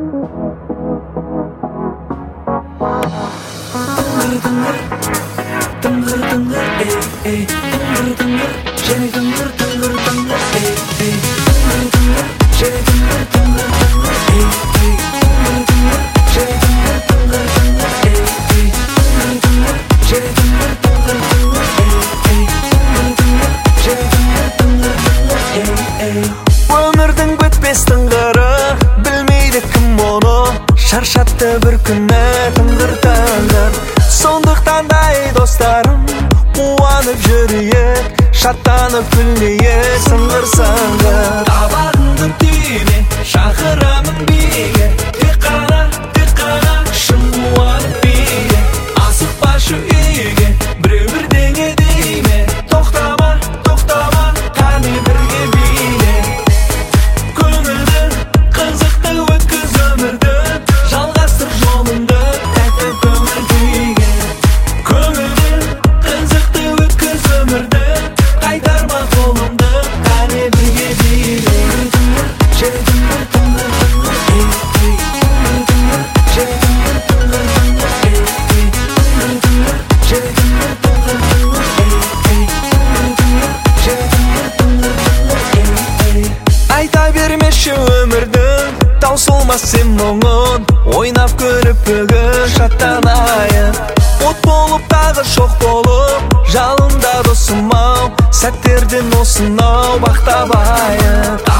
Өмірдің бітпес тыңғыры, білмейді кім оны, шаршатты бір күні тыңғыр. Сондықтан да ей достарым, қуанып жүрейік, шаттанып күлейік, сыңғыр. Табағыңды түйме, шақырамын биге, тек қана шын қуанып биге. Асықпашы үйге, біреу бірдеңе дейме, тоқтама, қане бірге биле. Көңілді, қызықты өткіз өмірді, жалғастыр жолыңды, тәтті көңіл күйге. Көңілді, қызықты өткіз өмірді, қайтарма қолымды, қане бірге биле. Айта бермеші өмірдің таусылмас сен мұңын, ойнап көріп бүгін шаттанайын. От болып тағы шоқ болып, жалында досым ау, сәттерден осынау бақтабайын.